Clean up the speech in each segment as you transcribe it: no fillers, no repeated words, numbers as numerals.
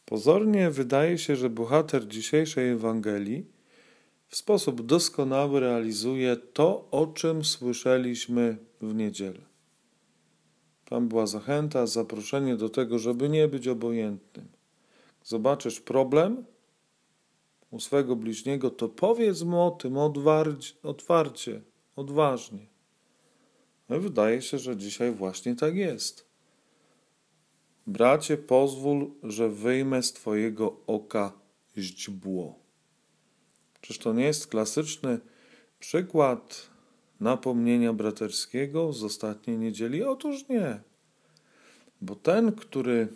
Pozornie wydaje się, że bohater dzisiejszej Ewangelii w sposób doskonały realizuje to, o czym słyszeliśmy w niedzielę. Tam była zachęta, zaproszenie do tego, żeby nie być obojętnym. Zobaczysz problem u swego bliźniego, to powiedz mu o tym otwarcie, odważnie. No i wydaje się, że dzisiaj właśnie tak jest. Bracie, pozwól, że wyjmę z twojego oka źdźbło. Czyż to nie jest klasyczny przykład napomnienia braterskiego z ostatniej niedzieli? Otóż nie. Bo ten, który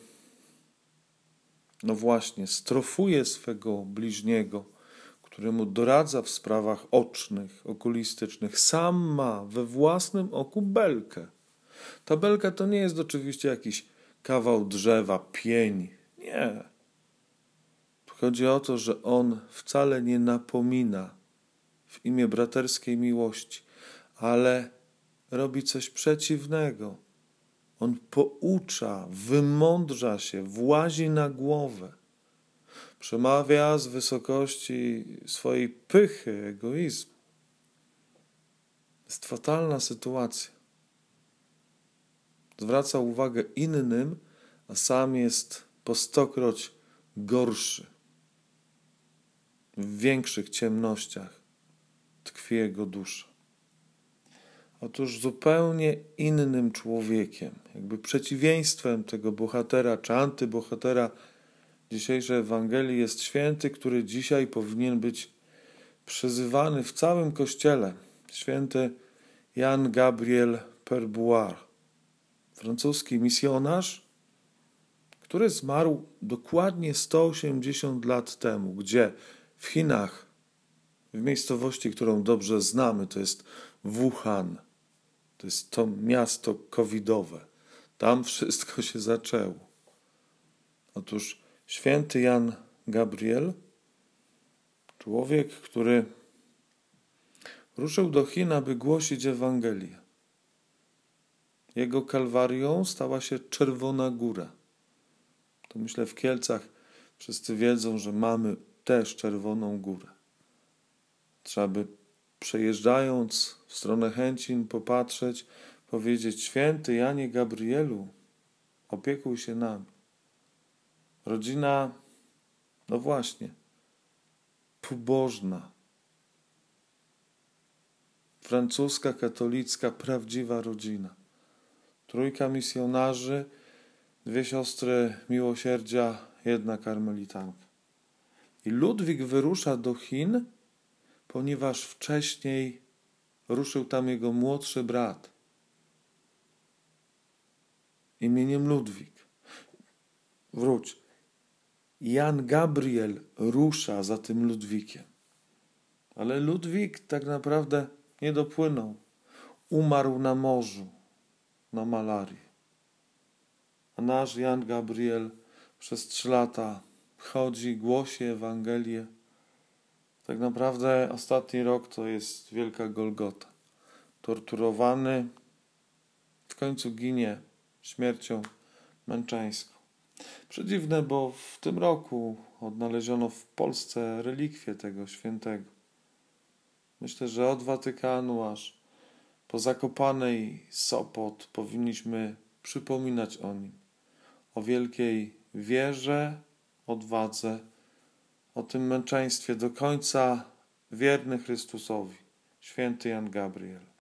strofuje swego bliźniego, który mu doradza w sprawach ocznych, okulistycznych, sam ma we własnym oku belkę. Ta belka to nie jest oczywiście jakiś kawał drzewa, pień. Nie. Chodzi o to, że on wcale nie napomina w imię braterskiej miłości, ale robi coś przeciwnego. On poucza, wymądrza się, włazi na głowę. Przemawia z wysokości swojej pychy, egoizmu. Jest fatalna sytuacja. Zwraca uwagę innym, a sam jest po 100-kroć gorszy. W większych ciemnościach tkwi jego dusza. Otóż zupełnie innym człowiekiem, jakby przeciwieństwem tego bohatera czy antybohatera dzisiejszej Ewangelii jest święty, który dzisiaj powinien być przyzywany w całym Kościele. Święty Jan Gabriel Perbois, francuski misjonarz, który zmarł dokładnie 180 lat temu. Gdzie? W Chinach, w miejscowości, którą dobrze znamy, to jest Wuhan. To jest to miasto covidowe. Tam wszystko się zaczęło. Otóż święty Jan Gabriel, człowiek, który ruszył do Chin, aby głosić Ewangelię. Jego kalwarią stała się Czerwona Góra. To myślę w Kielcach wszyscy wiedzą, że mamy też Czerwoną Górę. Trzeba by przejeżdżając w stronę Chęcin popatrzeć, powiedzieć: święty Janie Gabrielu, opiekuj się nami. Rodzina, pobożna, francuska, katolicka, prawdziwa rodzina. 3 misjonarzy, 2 siostry miłosierdzia, 1 karmelitanka. I Ludwik wyrusza do Chin, ponieważ wcześniej ruszył tam jego młodszy brat imieniem Ludwik. Jan Gabriel rusza za tym Ludwikiem. Ale Ludwik tak naprawdę nie dopłynął. Umarł na morzu, na malarię. A nasz Jan Gabriel przez 3 lata chodzi, głosi Ewangelię. Tak naprawdę ostatni rok to jest wielka Golgota. Torturowany, w końcu ginie śmiercią męczeńską. Przedziwne, bo w tym roku odnaleziono w Polsce relikwie tego świętego. Myślę, że od Watykanu aż po Zakopanej, Sopot powinniśmy przypominać o nim. O wielkiej wierze, odwadze, o tym męczeństwie do końca wierny Chrystusowi. Święty Jan Gabriel.